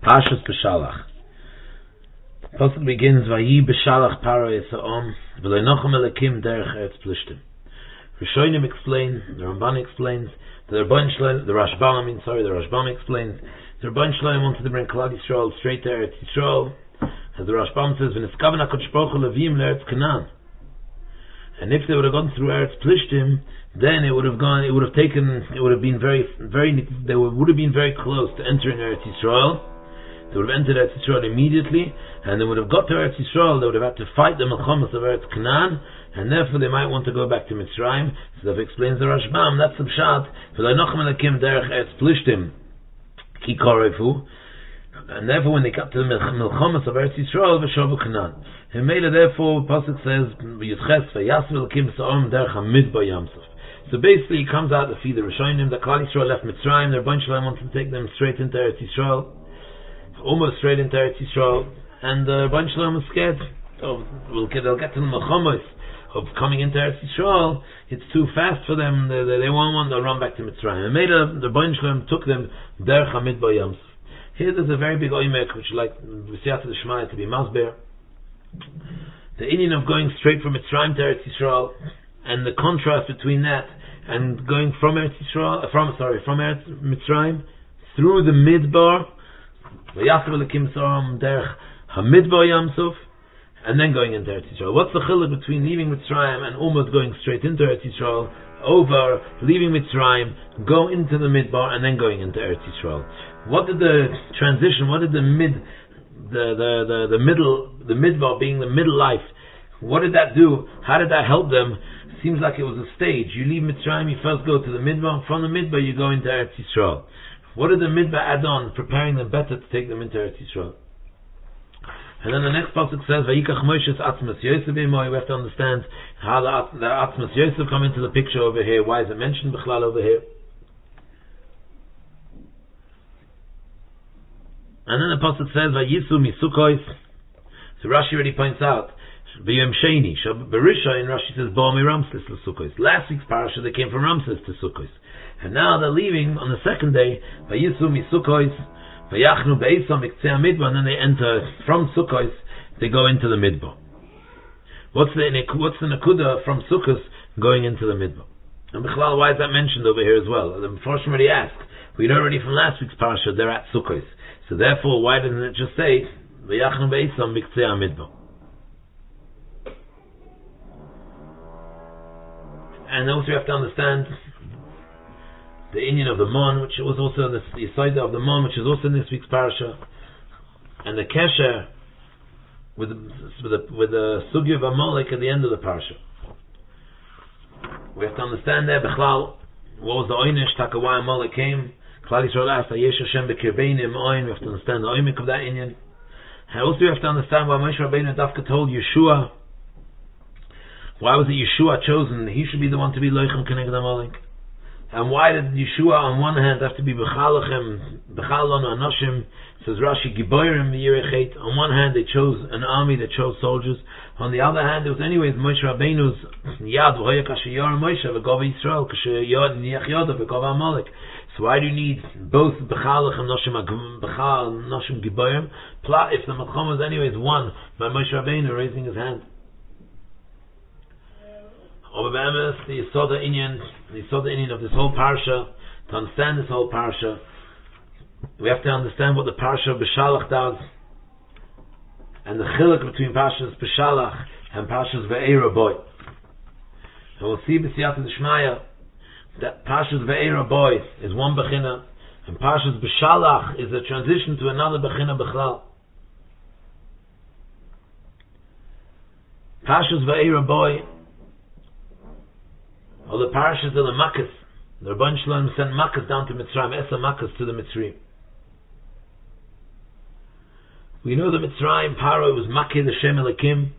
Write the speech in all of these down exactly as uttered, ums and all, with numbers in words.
Parshas Beshalach. The pasuk begins, Vayi Beshalach Paro Yisrael V'lo Nochem Elokim Derech Eretz Plishtim. Rishonim explain, the Ramban explains, the Rabban Shloim, the Rashbam, I mean, sorry, the Rashbam explains, the Rabban Shloim wanted to bring Klal Yisrael straight to Eretz Yisrael, as the Rashbam says, V'niskaven HaKadosh Baruch Hu Levim L'Eretz Canaan. And if they would have gone through Eretz Plishtim, then it would have gone, it would have taken, it would have been very, very, they would have been very close to entering Eretz Yisrael. They would have entered Eretz Yisrael immediately, and they would have got to Eretz Yisrael, they would have had to fight the Melchamos of Eretz Canaan, and therefore they might want to go back to Mitzrayim. So that explains the Rashbam, that's the Pshat, V'lo Nochem Elokim Derech Eretz Plishtim Ki Korefu, and therefore when they got to the Melchamos of Eretz Yisrael, V'shovu Canaan. And Mela, therefore, Pasuk says, V'yudches V'yasv Elokim Sa'om Derech HaMidbar Yamsuf. So basically, it comes out to feed the Rishonim, that Klal Yisrael left Mitzrayim, their bunch of them wanted to take them straight into Eretz Yisrael, almost straight into Eretz Yisrael, and the uh, bunch of them was scared. Oh, we'll get, they'll get to the Melchamos of coming into Eretz Yisrael. It's too fast for them. They, they, they won't want to run back to Mitzrayim. And made a, the bunch of them took them Derech HaMidbar Yamsuf. Here, there's a very big oimek, which like V'siyata D'Shmaya to be masber. The Indian of going straight from Mitzrayim to Eretz Yisrael, and the contrast between that and going from Eretz Yisrael, uh, from sorry, from Eretz Mitzrayim through the Midbar, V'yasv Elokim Sa'om Derech HaMidbar Yamsuf, and then going into Eretz Yisrael. What's the chiluk between leaving Mitzrayim and almost going straight into Eretz Yisrael, over leaving Mitzrayim, go into the Midbar, and then going into Eretz Yisrael? What did the transition? What did the mid, the the the, the middle, the Midbar being the middle life? What did that do? How did that help them? Seems like it was a stage. You leave Mitzrayim, you first go to the Midbar. From the Midbar, you go into Eretz Yisrael. What did the Midbar add on, preparing them better to take them into Eretz Yisrael? And then the next pasuk says, "Vayikach Moshe's Atzmas Yosef b'Imoy." We have to understand how the, the Atzmas Yosef come into the picture over here. Why is it mentioned b'chlal over here? And then the pasuk says, "Vayisu misukos." So Rashi already points out, "V'yom sheni." Berisha in Rashi says, "Bo mi Ramses l'Sukkos." Last week's parasha they came from Ramses to Sukkos, and now they're leaving on the second day. Vayisu misukos. Vayachnu be'esam miktzei midbar, and then they enter from Sukkos. They go into the Midbar. What's the what's the nakuda from Sukkos going into the Midbar? And b'chlal, why is that mentioned over here as well? The Mepharshim already asked. We know already from last week's parasha they're at Sukkos. So therefore, why doesn't it just say Vayachnu be'esam miktzei midbar? And also you have to understand the Indian of the Mon, which was also the, the side of the Mon, which is also in this week's parasha, and the Kesher with the, with the, with the Sugya of Amalek at the end of the parasha. We have to understand there, Bechlal, what was the Oynish, Taka why Amalek came. Klal Yisrael asked, Ayesh Hashem Bekirbeinu Oin. We have to understand the Oynik of that Indian. And also we have to understand why Moshe Rabbeinu Dafka told Yeshua, why was it Yeshua chosen? He should be the one to be Loichem Keneged Amalek. And why did Yeshua on one hand have to be Bechalachem, Bechalon Anoshim, says Rashi, Giborim Yirichet. On one hand they chose an army, they chose soldiers. On the other hand, it was anyways Moshe Rabbeinu's Yad, V'hoya Kashayar Moshe, V'gov Yisrael, Kashayar Niach Yoda, V'gov Amalek. So why do you need both Bechalachem Noshim, Bechal Noshim Giborim? If the Melchama was anyways won by Moshe Rabbeinu raising his hand. Over Be'emes, the Yisoda Inyan, the Yisoda Inyan of this whole parsha, to understand this whole parsha, we have to understand what the parsha of Beshalach does, and the chiluk between parshas Beshalach and parshas Ve'era Boy. And we'll see B'siyata D'Shmaya that parshas Ve'era Boy is one bechina, and parshas Beshalach is a transition to another bechina Bechlal. Parshas Ve'era Boy, all the parashas are the Makkos. The Rabban Shalom sent Makkos down to Mitzrayim, Esa Makkos to the Mitzrayim. We know that Mitzrayim, Paro was Makkah, the Shem Elokim.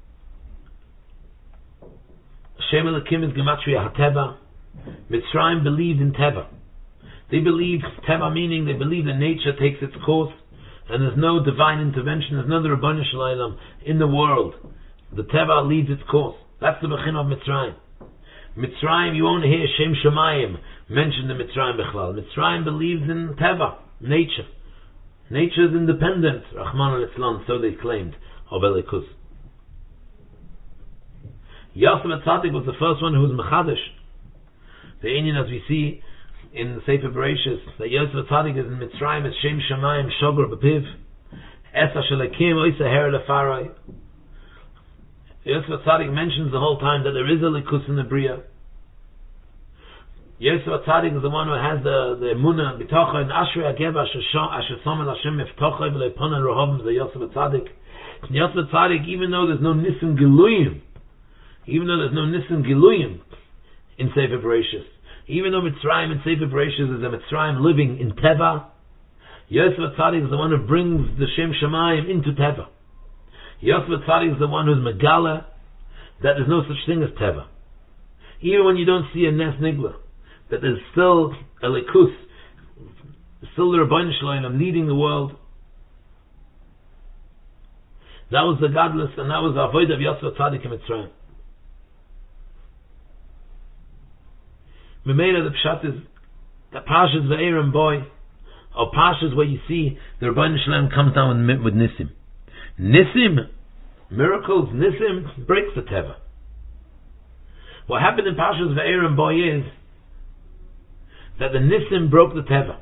Shem Elokim is Gematria HaTeva. Mitzrayim believed in Teva. They believe, Teva meaning they believe that nature takes its course, and there's no divine intervention, there's no Rabban Shalom in the world. The Teva leads its course. That's the Bechin of Mitzrayim. Mitzrayim, you won't hear Shem Shemayim mentioned in Mitzrayim Bechlal. Mitzrayim believes in Teva, nature. Nature is independent, Rahman al-Islam, so they claimed, of Elikus. Yosef Atzadik was the first one who was Mechadish. The Indian, as we see in the Sefer Bereshis, that Yosef Atzadik is in Mitzrayim, it's Shem Shamayim, Shogor B'Piv, Esa Shalakim, Oisa Her Lefarai. Yosef Atzadik mentions the whole time that there is a Likus in the Bria. Yosef Atzadik is the one who has the the Emunah, B'tocha, and Ashrei Ageva, Asher Somel Hashem Miftocha, V'leipon Rohom, the Yosef Atzadik. Yosef Atzadik, even though there's no Nisim Giluyim, even though there's no Nisim Giluyim in Sefer Bereshis, even though Mitzrayim in Sefer Bereshis is a Mitzrayim living in Teva, Yosef Atzadik is the one who brings the Shem Shamayim into Teva. Yosef Atzadik is the one who's Megala, that there's no such thing as Teva. Even when you don't see a Nes Nigla, that there's still a Likus, still the Rebbeinu Shalom leading the world. That was the godless, and that was the avoid of Yosef Atzadik in Mitzrayim. Memela, the pshat is that Parshas Ve'erim boy, or Parshas where you see the Rebbeinu Shalom comes down with, with Nisim. Nisim, miracles, Nisim breaks the Teva. What happened in Parshas Ve'erim boy is that the Nisim broke the Teva.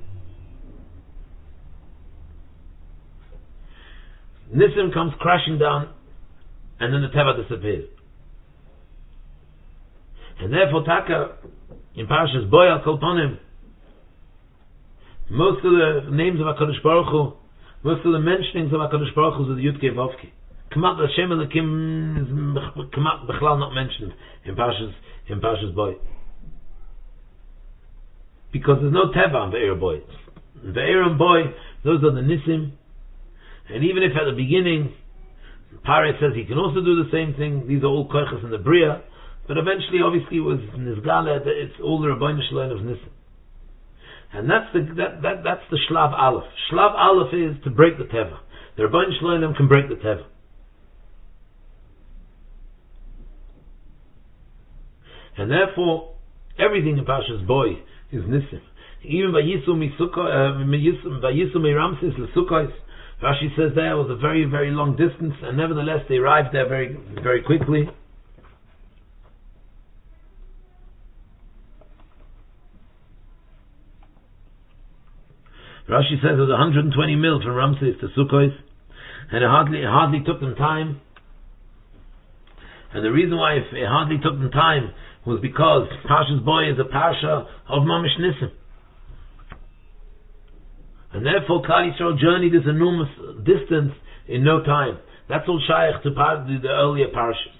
Nisim comes crashing down, and then the Teva disappears. And therefore, Taka, in Parashas Boy Al Kolponim, most of the names of HaKadosh Baruch Hu, most of the mentionings of HaKadosh Baruch Hu is the Yud Kei Vav Kei. Kamat Hashem Elokim is Kamat Bechlal not mentioned in Parashas in Parashas Boy. Because there's no Teva on Ve'er Boy. Ve'er Boy, those are the Nisim. And even if at the beginning, Pare says he can also do the same thing, these are all Koiches in the Bria, but eventually, obviously, it was Nizgala, it's all the Rebbeinu Shalom of Nisim. And that's the, that, that, that's the Shlav Aleph. Shlav Aleph is to break the Teva. The Rebbeinu Shalom can break the Teva. And therefore, everything in Parshas Boy is Nisim. Even Vayisu Miramsis L'Sukkos, Rashi says there was a very, very long distance, and nevertheless they arrived there very, very quickly. Rashi says it was one hundred twenty mil from Ramses to Sukkos, and it hardly, it hardly took them time. And the reason why it hardly took them time was because Parshas Boy is a parsha of Mamish Nisim. And therefore Klal Yisrael journeyed this enormous distance in no time. That's all shaykh to par- the, the earlier parshas.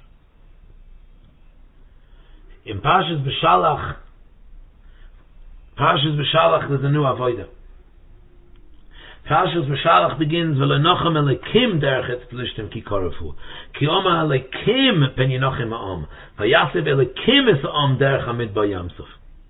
In Parshas B'Shalach, Parshas B'Shalach there's a new avodah. Parshas B'Shalach begins V'lenochem elekim derech etz plishtim ki korafu ki oma elekim pen yinochim ha'om v'yasev elekim es ha'om derech hamidbar Yamsuf.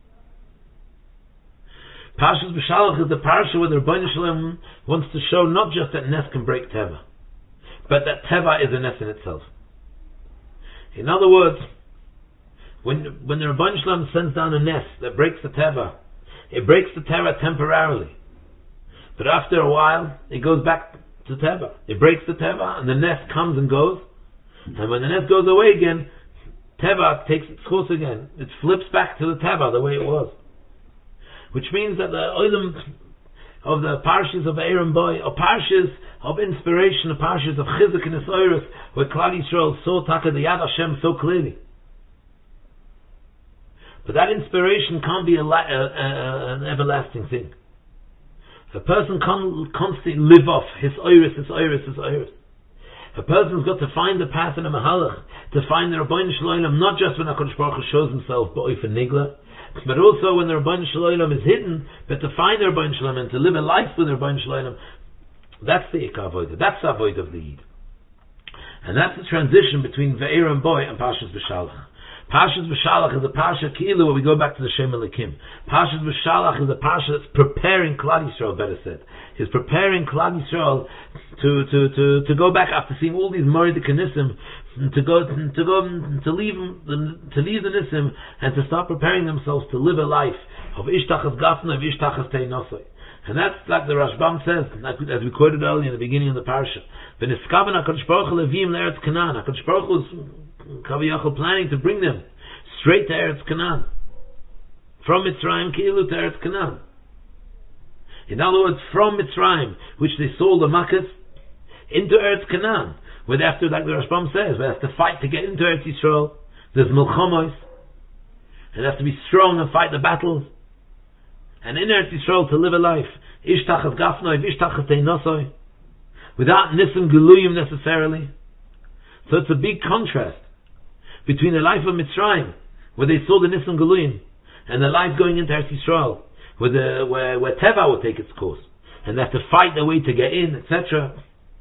Parshas B'Shalach is the parsha where the Rebbeinu Shalom wants to show not just that Nes can break Teva, but that Teva is a Nes in itself. In other words, when when the Rebbeinu Shalom sends down a Nes that breaks the Teva, it breaks the Teva temporarily. But after a while, it goes back to Teva. It breaks the Teva, and the Nes comes and goes. And when the Nes goes away again, Teva takes its course again. It flips back to the Teva the way it was. Which means that the oilam of the parshas of Aaron Boy, or parshas of inspiration, or parshas of Chizuk and Esoirus, where Klal Yisrael saw Taka the Yad Hashem so clearly. But that inspiration can't be a, a, a, an everlasting thing. A person can't constantly live off his Oiris, his Oiris, his Oiris. A person's got to find the path in a Mahalach, to find the Rebbeinu Shalom, not just when HaKadosh Baruch Hu shows himself, but Oifen Nigla, but also when the Rebbeinu Shalom is hidden, but to find the Rebbeinu Shalom and to live a life with the Rebbeinu Shalom, that's the Ikar Avodah, that's the Avodah of the Yid. And that's the transition between Ve'er and Boy and Parshas B'Shalach. Parshas B'Shalach is a parsha Ki'ilu where we go back to the Shem Elikim. Parshas B'Shalach is a parsha that's preparing Klal Yisrael, better said. He's preparing Klal Yisrael to, to, to, to go back after seeing all these Moridik Nisim, to go, to go, to leave, to leave the Nisim and to start preparing themselves to live a life of Ishtachas Gafna, of Ishtachas Teinosai. And that's like the Rashbam says, like, as we quoted earlier in the beginning of the parasha. V'niskaven HaKadosh Baruch Hu levim le'Eretz Canaan. HaKadosh Baruch Hu is Kaviyachol planning to bring them straight to Eretz Canaan. From Mitzrayim Ki'ilu to Eretz Canaan. In other words, from Mitzrayim, which they sold the Makkah, into Eretz Canaan, where they have to, like the Rashbam says, they have to fight to get into Eretz Yisrael. There's Milchamos, and they have to be strong and fight the battles. And in Eretz Yisrael to live a life, Ish Tachas Gafnoi, Ish Tachas Teinosoi, without Nisim Geluyim necessarily. So it's a big contrast between the life of Mitzrayim, where they saw the Nisim Geluyim, and the life going into Eretz Yisrael, where, the, where, where Teva will take its course, and they have to fight their way to get in, et cetera.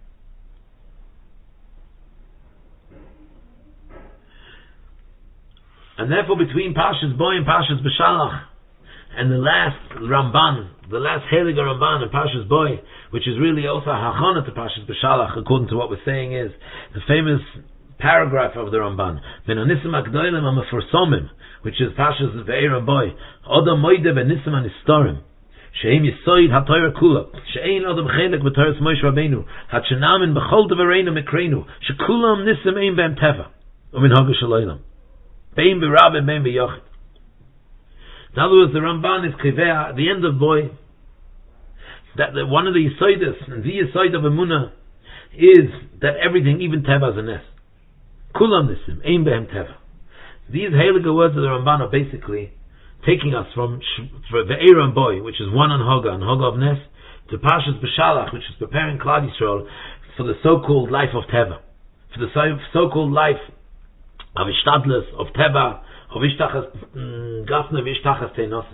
And therefore, between Parshas Boy and Parshas Beshalach, and the last Ramban, the last Heilige Ramban in Parshas Boy, which is really also a hachana to Parshas Beshalach, according to what we're saying, is the famous paragraph of the Ramban, Ben Anisim Akdoilim HaMeforsomim, which is Parshas Ve'er Boy, Odom Moide Benisim HaNistorim, She'im Yisoid HaTorah Kula, She'ein Odom Chelek B'Torahs Moshe Rabbeinu, Hatshenamin B'chol Devareinu Mekrenu, She'kulam Nisim Ein B'em Teva, U'min Hoga Shaloilam, Bein B'Rab and Bein B'Yochid. In other words, the Ramban is Kivea at the end of Boy, that the, one of the Yisoidas, and the Yisoid of Emunah, is that everything, even Teva, is a nest. Kulam Nisim, Ein Behem Teva. These heilige words of the Ramban are basically taking us from Ve'er and Boy, which is one on Hoga, and Hoga of Nes, to Parshas Beshalach, which is preparing Klal Yisrael for the so-called life of Teva, for the so-called life of Ishtadlus, of Teva, of Ishtachas Gafna, of Ishtachas Teinose.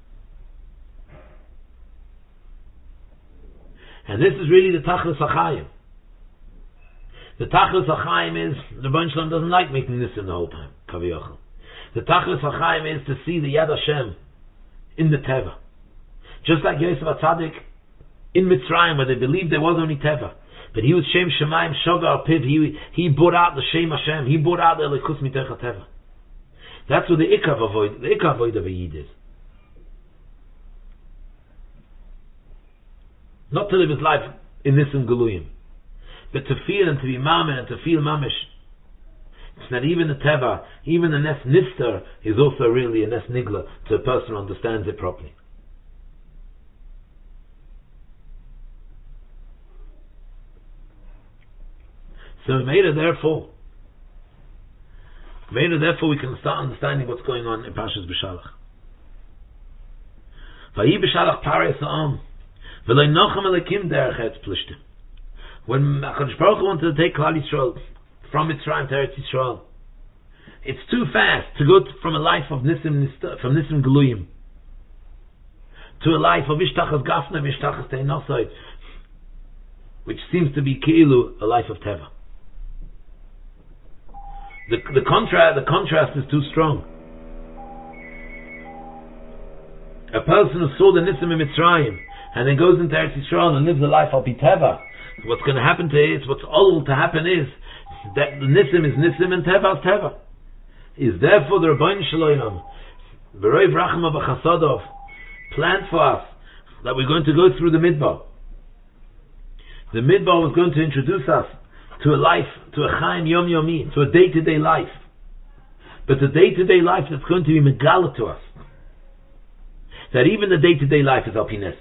And this is really the Tachlis HaChaim. The Tachlis HaChaim is, the Rebbeinu Shalom doesn't like making this in the whole time, Kaviyachol. The Tachlis HaChaim is to see the Yad Hashem in the Teva. Just like Yosef HaTzadik in Mitzrayim, where they believed there was only Teva. But he was Shem Shemaim Shogar Piv, he, he brought out the Shem Hashem, he brought out the Elikus Mitecha Teva. That's what the Ikav avoid, the Ikav avoid of a Yid is. Not to live his life in Nisim Geluyim, but to feel and to be Mamen and to feel Mamish. It's not even the Teva, even the Nes Nister is also really a Nes Nigla to a person who understands it properly. So Meira, therefore, Meira, therefore we can start understanding what's going on in Parshas Beshalach. Vayi Beshalach Parei Sa'am V'loi Nochem Elekim Derech Eretz Plishtim. When HaKadosh Baruch Hu wanted to take Klal Yisrael from Mitzrayim to Eretz Yisrael, it's too fast to go to, from a life of Nisim from Nisim Geluyim to a life of Ishtachas Gafna, Ishtachas Teinosoi, which seems to be Keilu, a life of Teva. The, the, contra- the contrast is too strong. A person who saw the Nisim in Mitzrayim and then goes into Eretz Yisrael and lives a life of Teva, what's going to happen to it, what's all to happen is that the Nisim is Nisim and Teva is Teva. Is therefore the Rebbeinu Shalom, B'roiv Rachma B'chasadov, planned for us that we're going to go through the Midbar. The Midbar was going to introduce us to a life, to a Chaim Yom Yomi, to a day-to-day life. But the day-to-day life that's going to be Megala to us, that even the day-to-day life is Alpines.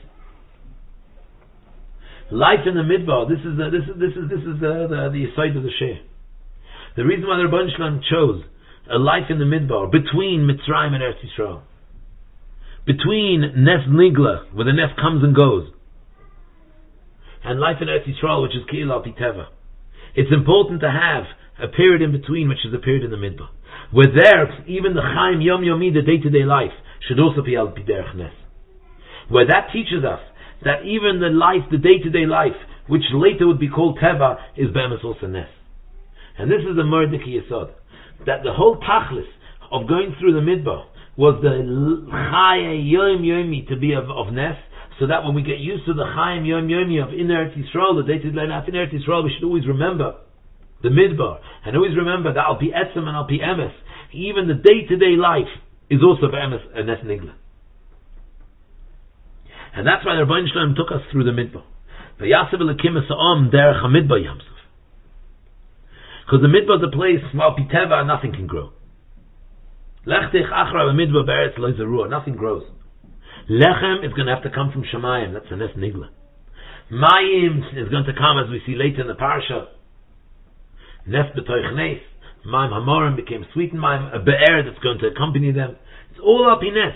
Life in the Midbar, this is the, this is this is this is the the, the side of the Sheh. The reason why the Rebbeinu Shalom chose a life in the Midbar between Mitzrayim and Eretz Yisrael, between Nes Nigla, where the Nes comes and goes, and life in Eretz Yisrael, which is Keilah Al Pi Teva. It's important to have a period in between, which is a period in the Midbar, where there, even the Chaim Yom Yomi, the day-to-day life, should also be Al Pi Derech Nes. Where that teaches us that even the life, the day-to-day life, which later would be called Teva, is Be'emes also Nes. And this is the Mordechai Yesod, that the whole Tachlis of going through the Midbar was the Chaim Yom Yomi to be of, of Nes, so that when we get used to the Chaim Yom Yomi of in Eretz Yisrael, the day-to-day life in Eretz Yisrael, we should always remember the Midbar, and always remember that Al Pi Etzem and Al Pi Emes, even the day-to-day life is also Be'emes a Nes Nigla. And that's why the Rebbeinu Shalom took us through the midbar. Vayasav Elokim es ha'am derech hamidbar yamsuf. Because the midbar is a place, well, piteva, nothing can grow. Lechtich achra b'midbar be'eretz lo zerua, nothing grows. Lechem is going to have to come from Shemayim, that's a nes nigla. Mayim is going to come, as we see later in the parsha. Nes b'toich nes, Mayim hamorim became sweetened Mayim, a be'er that's going to accompany them. It's all alpines.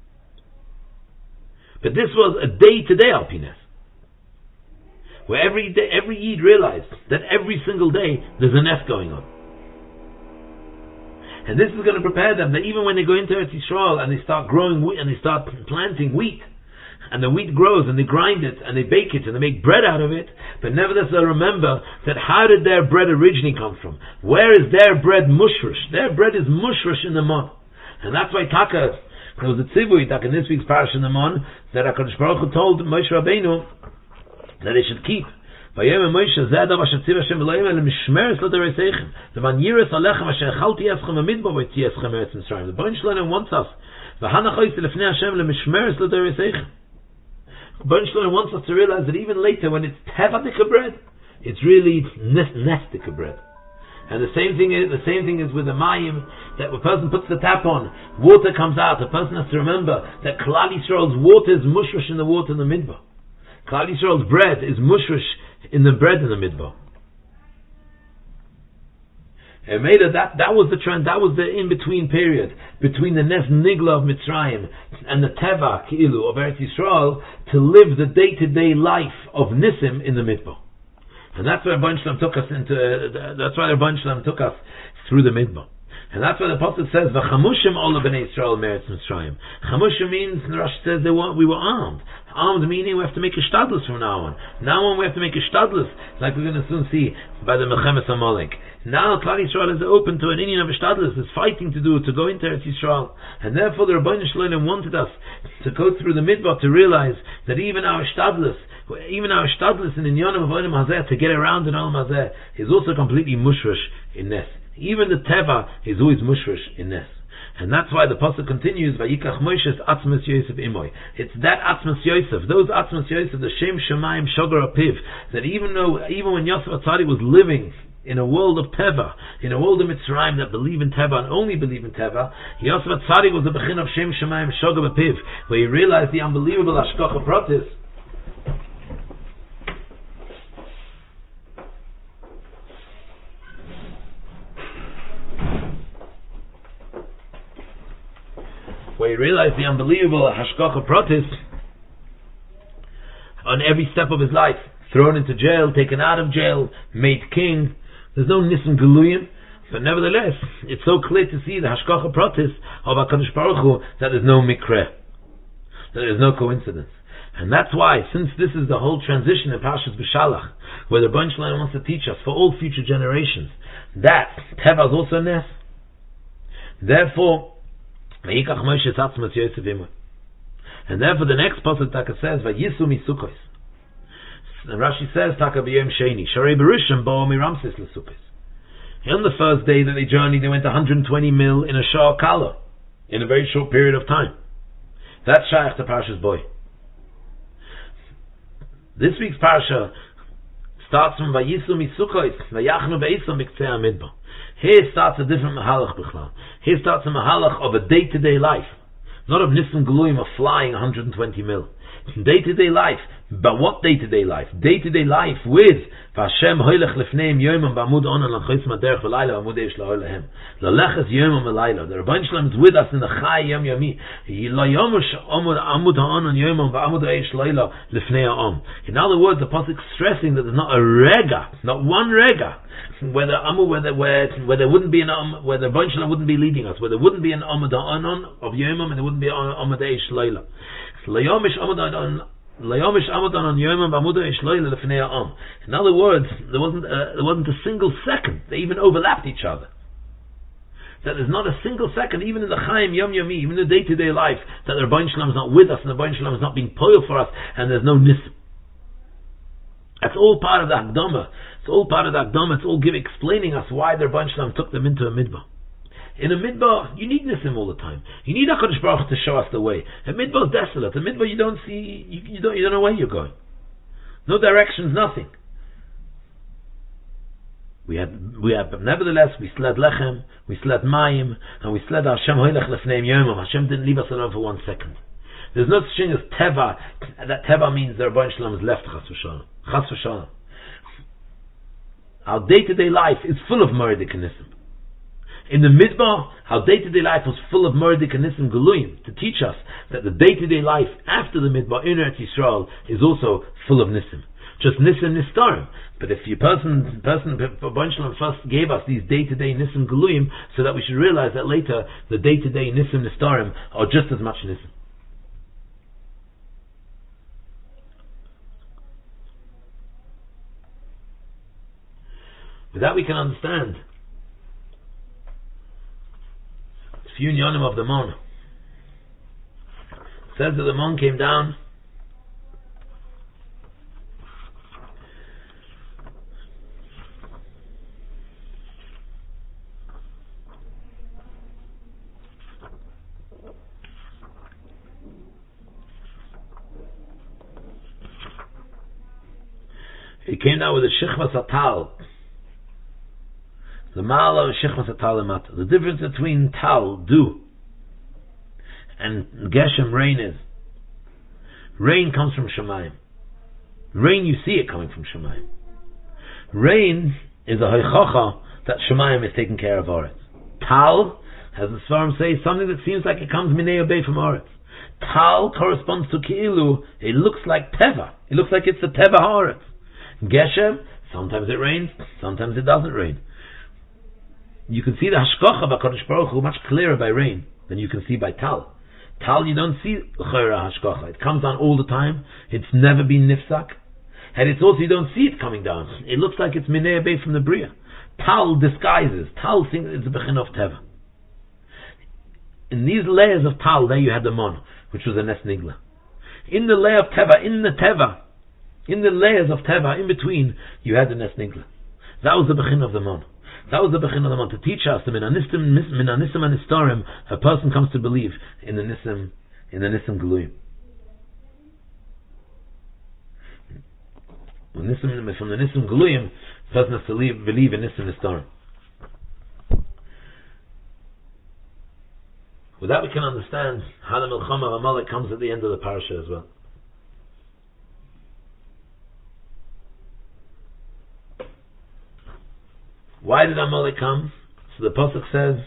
But this was a day-to-day alpines, where every day, every Yid realized that every single day there's a nest going on. And this is going to prepare them that even when they go into Eretz Yisrael and they start growing wheat and they start planting wheat, and the wheat grows and they grind it and they bake it and they make bread out of it, but nevertheless they'll remember that how did their bread originally come from? Where is their bread mushrush? Their bread is mushrush in the mud. And that's why Taka, there was a tzivui, Taka in this week's parish in the mud, that HaKadosh Baruch Hu told Moshe Rabbeinu that they should keep. Vayem Moshe zeda vashatziv Hashem v'loyim el mishmeres l'dereseichem. The man yiris alechem asher chalti eschem amidbar v'tieschem eretz Mitzrayim. The Rebbeinu Shalom wants us. V'hanachoyse lefnei Hashem l'mishmeres l'dereseichem. The Rebbeinu Shalom wants us to realize that even later, when it's tevadik bread, it's really nestik bread. And the same thing is the same thing is with the mayim, that a person puts the tap on, water comes out. A person has to remember that Klal Yisrael's water is mushrush in the water in the midbar. Klal Yisrael's bread is mushrush in the bread in the midbar. And made it that that was the trend, that was the in-between period between the Nes Nigla of Mitzrayim and the Teva Ki'ilu of Eretz Yisrael, to live the day-to-day life of Nisim in the midbar. And that's why Rebbeinu Shalom took us into. Uh, that's why Rebbeinu Shalom took us through the midbar. And that's why the Apostle says, "V'chamushim ola b'nei Yisrael meretz Mitzrayim." Chamushim means, the Rashi says, they were, we were armed. Armed meaning we have to make a shtadlus from now on. Now on we have to make a shtadlus, like we're going to soon see by the Mechemes Amalek. Now Klal Yisrael is open to an Indian of a shtadlus, is fighting to do, to go into Eretz Yisrael. And therefore the Rebbeinu Shalom wanted us to go through the midbar to realize that even our shtadlus, even our shtadlus in Inyanim of Olam Hazeh, to get around in Olam Hazeh, is also completely mushrush in Nes. Even the Teva is always mushrush in Nes. And that's why the pasuk continues, Vayikach Moshe's Atzmas Yosef Imoy. It's that Atzmas Yosef, those Atzmas Yosef, the Shem Shemayim Shogar Apiv, that even though, even when Yosef Atzadi was living in a world of Teva, in a world of Mitzrayim that believe in Teva and only believe in Teva, Yosef Atzadi was the Bechin of Shem Shemayim Shogar Apiv, where he realized the unbelievable Hashgacha Pratis. Where he realized the unbelievable Hashgacha Pratis on every step of his life. Thrown into jail, taken out of jail, made king. There's no Nisim Geluyim, but nevertheless, it's so clear to see the Hashgacha Pratis of HaKadosh Baruch Hu that there's no mikra, that there's no coincidence. And that's why, since this is the whole transition in Parshas B'Shalach, where the Rebbeinu Shalom wants to teach us for all future generations that Teva is also Nes. Therefore, and therefore the next pasuk Taka says, Vayisu misukos. And Rashi says, Taka b'yom sheni, Sharei Berushim bo'o miramses l'sukos. On the first day that they journeyed, they went one hundred twenty mil in a shah kala, in a very short period of time. That's Shaykh to Parshas Boy. This week's parsha starts from Vayisu misukos, Vayachnu be'isam b'ktzei hamidbar. Here starts a different mahalach b'chlal. Here starts a mahalach of a day-to-day life. Not of Nisim Geluyim, of flying one hundred twenty mil. Day-to-day life. But what day-to-day life? Day-to-day life with Vashem hoylech lefneim yomam b'amud onan l'chois maderech v'layla b'amud eish la'olehem. L'leches yomam v'layla. The Rebbeinu Shalom is with us in the Chai Yom Yomi. L'yomush amud ha'onan yomam b'amud eish la'ola lefnei ha'om. In other words, the pasuk stressing that there's not a rega, not one rega, where the amu, where there, where, where there wouldn't be an um, where the Rebbeinu Shalom wouldn't be leading us, where there wouldn't be an amud ha'onan of yomam and there wouldn't be an amud eish la'ola. L'yomush amud ha'onan. In other words, there wasn't a, there wasn't a single second. They even overlapped each other. That there's not a single second, even in the Chaim Yom Yomi, even in the day-to-day life, that the Rebbeinu Shalom is not with us, and the Rebbeinu Shalom is not being poil for us, and there's no nisim. That's all part of the Hakdama. It's all part of the Hakdama. It's all give, explaining us why the Rebbeinu Shalom took them into a midbar. In a midbar, you need Nisim all the time. You need HaKadosh Baruch Hu to show us the way. A midbar is desolate. A midbar you don't see, you, you don't you don't know where you're going. No directions, nothing. We had, we had, nevertheless, we sled lechem, we sled mayim, and we sled Hashem hoylech lefneim yomim. Hashem didn't leave us alone for one second. There's no such thing as teva. That teva means the Rebbeinu Shalom is left chas v'shalom. Chas v'shalom. Our day-to-day life is full of Murdik and Nisim. In the Midbar, our day-to-day life was full of Murdik and Nisim Geluyim to teach us that the day-to-day life after the Midbar in Eretz Yisrael is also full of Nisim. Just Nisim Nistarim. But if your person, person, Rebbeinu first gave us these day-to-day Nisim Geluyim so that we should realize that later the day-to-day Nisim Nistarim are just as much Nisim. With that we can understand the few Yonim of the Mon. It says that the Mon came down he came down with a Shechvas Atal. The Ma'ala of Shechvas Atal. The difference between Tal, dew, and Geshem, rain is, rain comes from Shemayim. Rain, you see it coming from Shemayim. Rain is a Hoichacha that Shemayim is taking care of Oretz. Tal, as the Svarim say, something that seems like it comes Minei Obei from Oretz. Tal corresponds to Ki'ilu, it looks like Teva. It looks like it's the Teva Haaretz. Geshem, sometimes it rains, sometimes it doesn't rain. You can see the hashkacha of HaKadosh Baruch Hu much clearer by rain than you can see by tal. Tal, you don't see chayra hashkacha. It comes down all the time. It's never been nifsak. And it's also, you don't see it coming down. It looks like it's minei bay from the bria. Tal disguises. Tal thinks it's a bechin of teva. In these layers of tal, there you had the mon, which was a nes nigla. In the layer of teva, in the teva, in the layers of teva, in between, you had the nes nigla. That was the bechin of the mon. That was the bechin of the mon, to teach us the minanisim minanisim and nistarim. A person comes to believe in the nisim, in the nisim geluyim. From the nisim geluyim, the person has to believe, believe in nisim nistarim. With that, we can understand how the milchama of Amalek comes at the end of the parasha as well. Why did Amalek come? So the pasuk says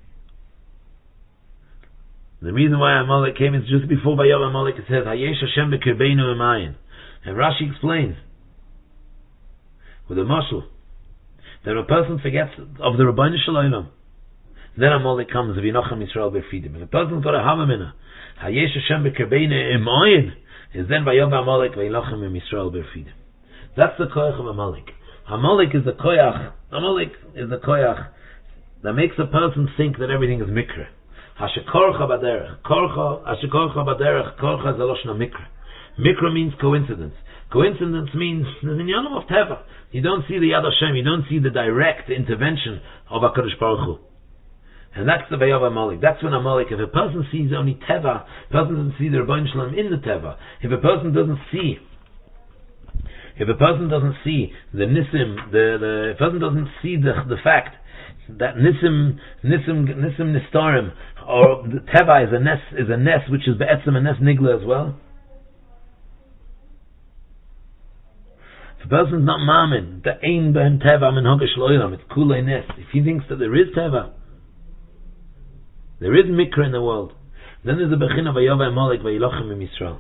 the reason why Amalek came is just before Vayav Amalek. It says Hayesh Hashem b'kirbeinu emayin, and Rashi explains with a mashal that a person forgets of the Rabbeinu Shalom. Then Amalek comes of Yinochem Yisrael b'fidim. If a person's got a hamamina Hayesh Hashem b'kirbeinu emayin, is then Vayav Amalek v'Yinochem Yisrael b'fidim. That's the koyach of Amalek. Amalek is the koyach. Amalek is the koyach that makes a person think that everything is mikra. Hashekorcha baderech. Korcha, hashekorcha baderech. Korcha is a loshna mikra. Mikra means coincidence. Coincidence means there's an yanom of teva. You don't see the Yad Hashem. You don't see the direct intervention of HaKadosh Baruch Hu. And that's the Vayav Amalek. That's when Amalek, if a person sees only teva, a person doesn't see the Rebbeinu Shalom in the teva. If a person doesn't see If a person doesn't see the nisim, the, the if a person doesn't see the the fact that nisim nisim nisim nistarim or the teva is a nes is a nes which is be'etzem a nes nigla as well. If a person's not mamin, the ein ben teva min hogesh loylam, it's kulei nes. If he thinks that there is teva, there is mikra in the world, then there's a bechin of Vayav Amalek v'Yilochem im Yisrael.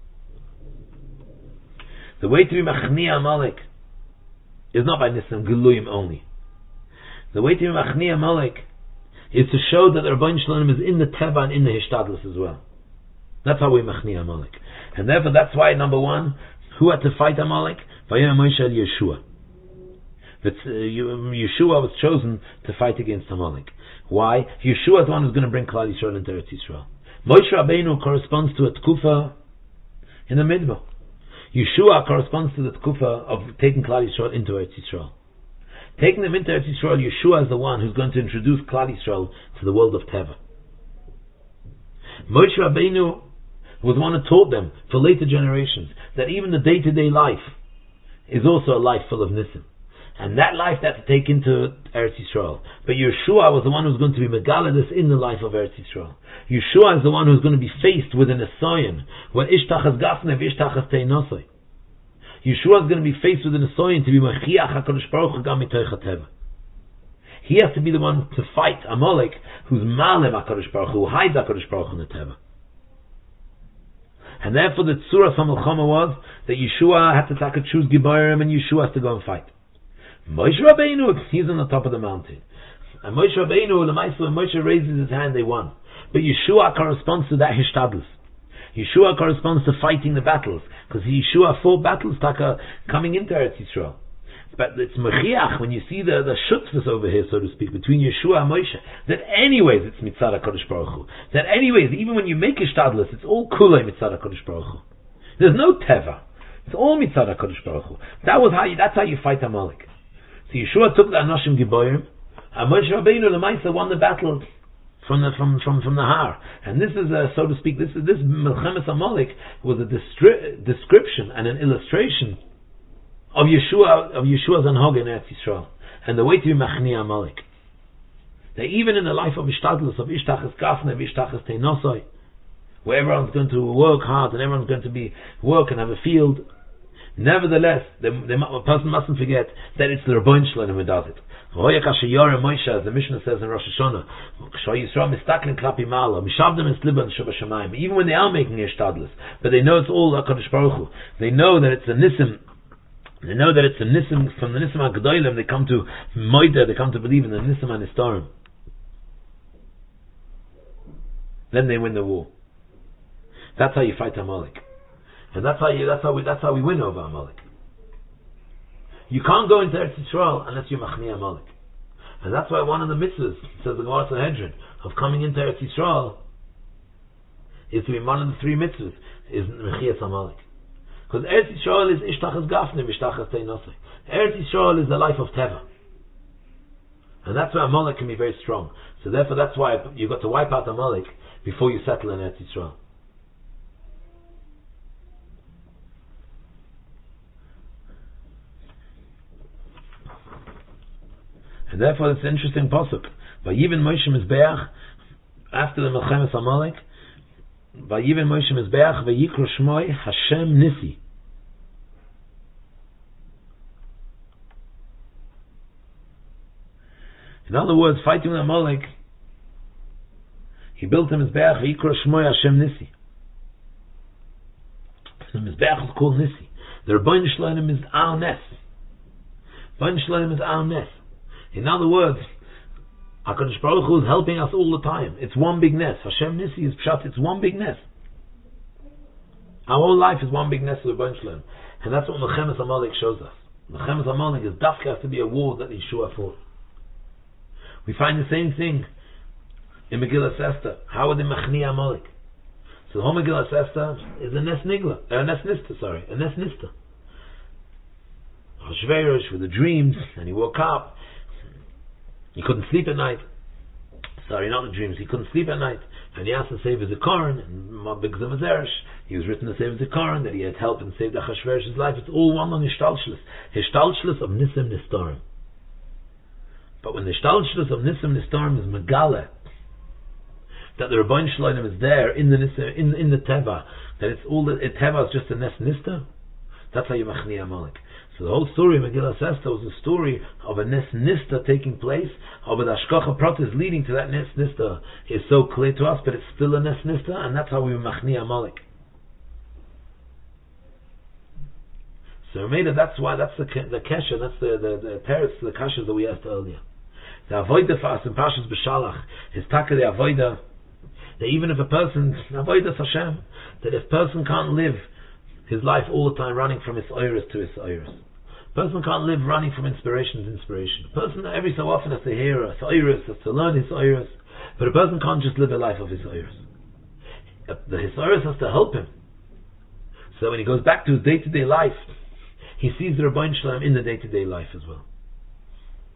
The way to be machniya Amalek is not by Nisim Geluyim only. The way to be machniya Amalek is to show that the Rebbeinu Shalom is in the teva and in the hishtadlus as well. That's how we machniya Amalek. And therefore that's why, number one, who had to fight Amalek? Vayom Moshe Yeshua. That uh, Yeshua was chosen to fight against Amalek. Why? Yeshua is the one who's going to bring Klal Yisrael into Eretz Yisrael. Moshe Rabbeinu corresponds to a tkufa in the Midbar. Yeshua corresponds to the tkufa of taking Klal Yisrael into Eretz Yisrael. Taking them into Eretz Yisrael, Yeshua is the one who's going to introduce Klal Yisrael to the world of Teva. Moshe Rabbeinu was the one who taught them for later generations that even the day-to-day life is also a life full of Nisim. And that life they had to take into Eretz Yisrael. But Yeshua was the one who's going to be Megaladis in the life of Eretz Yisrael. Yeshua is the one who's going to be faced with an Esoyin, when Ishtachas Gasnev, Ishtachas Teinosoi. Yeshua is going to be faced with an Esoyin to be Mechiach HaKadosh Baruch Hu Gam Mitoich HaTeva. He has to be the one to fight Amalek, who's Malem HaKadosh Baruch Hu, who hides HaKadosh Baruch Hu in the Teva. And therefore the Tzura Samalchama was that Yeshua had to take a choose Gibayrim and Yeshua has to go and fight. Moshe Rabbeinu, he's on the top of the mountain. And Moshe Rabbeinu, Lamaisa, when Moshe raises his hand, they won. But Yeshua corresponds to that Hishtadlus. Yeshua corresponds to fighting the battles. Because Yeshua fought battles taka, coming into Eretz Yisrael. But it's Mechiach, when you see the, the shutzvus over here, so to speak, between Yeshua and Moshe, that anyways it's Mitzad HaKadosh Baruch Hu. That anyways, even when you make Hishtadlus, it's all Kulei Mitzad HaKadosh Baruch Hu. There's no Teva. It's all Mitzad HaKadosh Baruch Hu. That was how you, that's how you fight Amalek. So Yeshua took the Anoshim Giboyim, and Moshe Rabbeinu Lemaisa won the battle from the from from from the Har. And this is, uh, so to speak, this is this Melchemes Amalek was a destri- description and an illustration of Yeshua of Yeshua's Anhog in Eretz Yisrael and the way to be Machni Amalek. That even in the life of Ishtadlus, of Ishtachas Gasne, of Ishtachas Teinosoi, where everyone's going to work hard and everyone's going to be work and have a field, nevertheless, the, the, the person mustn't forget that it's the Rebbein Shlonim who does it. As the Mishnah says in Rosh Hashanah, even when they are making Ishtadlus, but they know it's all HaKadosh Baruch Hu. They know that it's a Nisim. They know that it's a Nisim from the Nisim HaGedolim. They come to Moida, they come to believe in the Nisim HaNistarim. Then they win the war. That's how you fight Amalek. And that's how you, that's how we, that's how we win over Amalek. You can't go into Eretz Yisrael unless you're Machni Amalek. And that's why one of the mitzvahs, says the Gemara Sanhedrin, of coming into Eretz Yisrael is to be one of the three mitzvahs, is Mechias Amalek. Because Eretz Yisrael is Ishtachas Gafnim, Ishtachas Teinosei. Eretz Yisrael is the life of Teva. And that's why Amalek can be very strong. So therefore that's why you've got to wipe out Amalek before you settle in Eretz Yisrael. And therefore it's an interesting pasuk. Vayiven Moshe Mizbeach, after the Melchemes Amalek, Vayiven Moshe Mizbeach, Vayikro Shmoi Hashem Nisi. In other words, fighting with Amalek, he built a Mizbeach, Vayikro Shmoi Hashem Nisi. The Mizbeach is called Nisi. The Rebbein Shlonim is Al Nes. Rebbein Shlonim is Al Nes. In other words, HaKadosh Baruch Hu is helping us all the time. It's one big Nes. Hashem Nisi is Pshat, it's one big Nes. Our whole life is one big Nes with Rebbein Shlonim. And that's what Melchemes Amalek shows us. Melchemes Amalek is Dafka has to be a war that Yeshua fought. We find the same thing in Megillah Esther. How are they Machni Amalek? So the whole Megillah Esther is a Nes Nigla, a Nes Nista, sorry, a Nes Nista. Hashverosh with the dreams, and he woke up. He couldn't sleep at night. Sorry, not the dreams. He couldn't sleep at night. And he asked to save his Zikaron, and because of Zeresh, he was written to save his Zikaron, that he had helped and saved Achashverosh's life. It's all one on Hishtalshlus. Hishtalshlus of Nisim Nistarim. But when the Hishtalshlus of Nisim Nistarim is Megale, that the Rebbein Shlonim is there in the Nisim, in, in the Teva, that it's all the Teva is just a Nes Nista, that's how you Machni Amalek. So the whole story of Megillah Esther was a story of a Nes Nista taking place, of a Ashkacha Pratis leading to that Nes Nista is so clear to us, but it's still a Nes Nista, and that's how we Machni Amalek. So made it, that's why, that's the the Kesha, that's the the, the Teretz, the Kashas that we asked earlier. The Avodah for us in Parshas B'Shalach is Taka the Avodah, that even if a person, Avodah Hashem, that if a person can't live his life all the time running from his oiris to his oiris. A person can't live running from inspiration to inspiration. A person every so often has to hear a oiris, has to learn his oiris, but a person can't just live a life of his oiris. The his oiris has to help him. So when he goes back to his day-to-day life, he sees the Rebbein Shalom in the day-to-day life as well.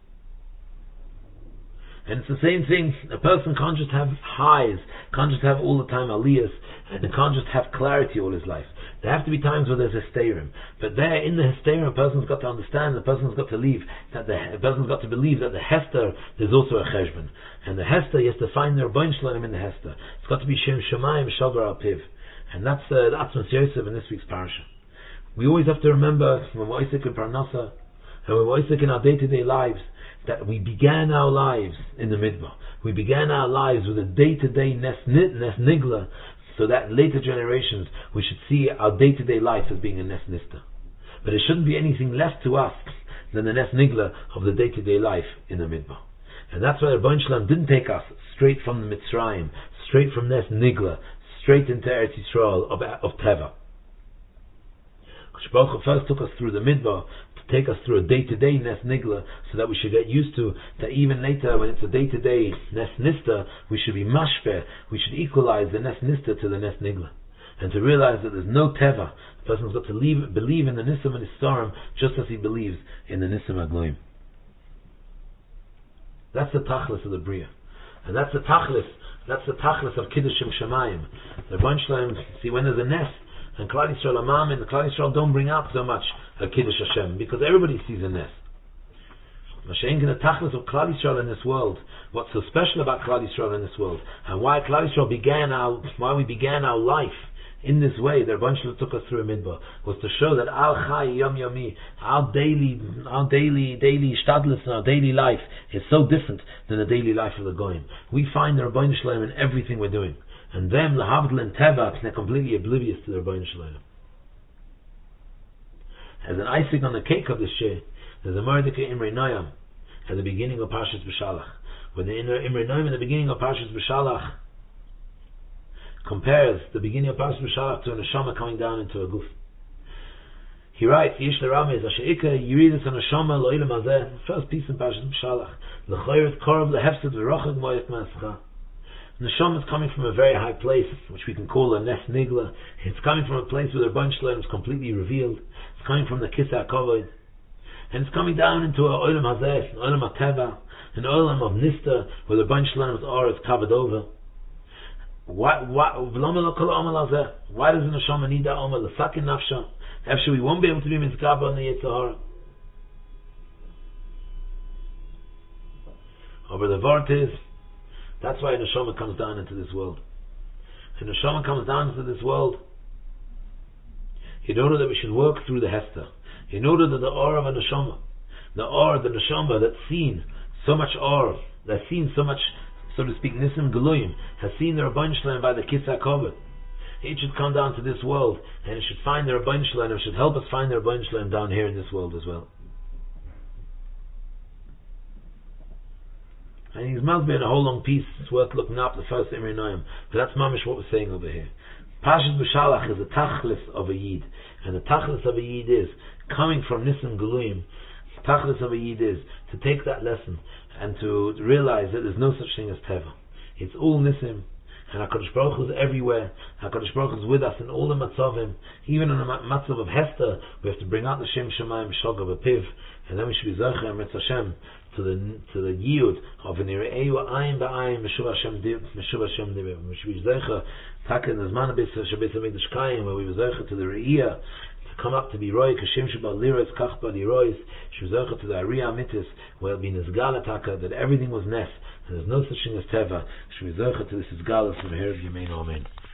And it's the same thing. A person can't just have highs, can't just have all the time aliyahs, and it can't just have clarity all his life. There have to be times where there's hysterim. But there, in the hysterim, a person's got to understand, the person's got to leave, that the a person's got to believe that the Hester, there's also a cheshbon. And the Hester, he has to find their Rebbeinu Shalom in the Hester. It's got to be Shem Shemayim Shagar Al Piv. And that's uh, the Atzmas Yosef in this week's parasha. We always have to remember, when we're Isaac in Parnasa, and when we're Isaac in our day-to-day lives, that we began our lives in the Midbar. We began our lives with a day-to-day Nes, nes Nigla, so that in later generations we should see our day-to-day life as being a Nes Nista. But it shouldn't be anything less to us than the Nes Nigla of the day-to-day life in the Midbar. And that's why the Rebbeinu Shalom didn't take us straight from the Mitzrayim, straight from Nes Nigla, straight into Eretz Yisrael of, of Teva. Baruch Hu first took us through the Midbar to take us through a day-to-day Nes Nigla, so that we should get used to that even later when it's a day-to-day Nes Nista, we should be mashpeh, we should equalize the Nes Nista to the Nes Nigla. And to realize that there's no Teva, the person's got to leave, believe in the Nisim and Nisarim just as he believes in the Nisim Agloim. That's the Tachlis of the Bria. And that's the Tachlis, that's the Tachlis of Kiddushim Shemayim. The Rebbeinu Shalom, see, when there's a Nes, and Klal Yisrael Amam and the Klal Yisrael don't bring out so much a Kiddush Hashem, because everybody sees a Nes. Mashiach in the Tachlis of Klal Yisrael in this world, what's so special about Klal Yisrael in this world, and why Klal Yisrael began our, why we began our life in this way, the Rebbeinu Shalom took us through a midbar, was to show that Al Chai Yom Yomi, our daily, our daily, daily shtadlis and our daily life is so different than the daily life of the Goyim. We find the Rebbeinu Shalom in everything we're doing. And them, the Havdil and Teva, they're completely oblivious to the Rebbeinu Shalom. As an icing on the cake of this year, there's a Mordecai Imrei Noam at the beginning of Parshas B'Shalach. When the Imrei Noam at the beginning of Parshas B'Shalach compares the beginning of Parshas B'Shalach to a neshama coming down into a guf. He writes, Yish L'Ramez, Asher Ika Yiridus HaNeshama Lo'ilam Hazeh, first piece in Parshas B'Shalach, L'Choyret Korov L'Hefzed V'Rochag Moyet Ma'ascha. Neshama is coming from a very high place, which we can call a Nes Nigla. It's coming from a place where the Rebbeinu Shalom is completely revealed. It's coming from the Kisei HaKavod. And it's coming down into a Olam Hazeh, an Olam HaTeva, an Olam of Nista, where the Rebbeinu Shalom's aura is covered over. Why, why, why does the Neshama need that Omer? L'sakin nafsha. Actually, we won't be able to be Mizgaba on the Yitzhahara. But the Vart is, that's why Neshama comes down into this world. And Neshama comes down into this world in order that we should work through the Hester. In order that the aura of a Neshama, the aura, the Neshama that's seen so much aura, that's seen so much, so to speak, Nisim Geluyim, has seen the Rebbeinu Shalom by the Kisei HaKavod. It should come down to this world, and it should find the Rebbeinu Shalom, and it should help us find the Rebbeinu Shalom down here in this world as well. And he's must be in a whole long piece. It's worth looking up, the first Imrei Noam. But that's mamish what we're saying over here. Parshas B'Shalach is a tachlis of a yid, and the tachlis of a yid is coming from Nisim Geluyim. The tachlis of a yid is to take that lesson and to realize that there's no such thing as teva. It's all Nisim, and HaKadosh Baruch Hu is everywhere. HaKadosh Baruch Hu is with us in all the matzavim. Even in the matzav of Hester, we have to bring out the Shem Shemayim Shogah B'Piv, and then we should be Zocher and Metz Hashem to the to the yiyud of an Irei Ayin Ba'ayin Meshuv Hashem Meshuv Hashem Dibir. We should be Zocher Taka in the Zman Abis Shabbat Hamikdash Kayim, where we were Zocher to the Re'iyah, to come up to be Roy Kashem Shabbat Liros Kach Bad Liros. Should be Zocher to the Ariyah Mitzvah, where it be Nizgala Taka, that everything was Nes and there's no such thing as Teva. Should be Zocher to this Nizgala from here of Yemein Amen.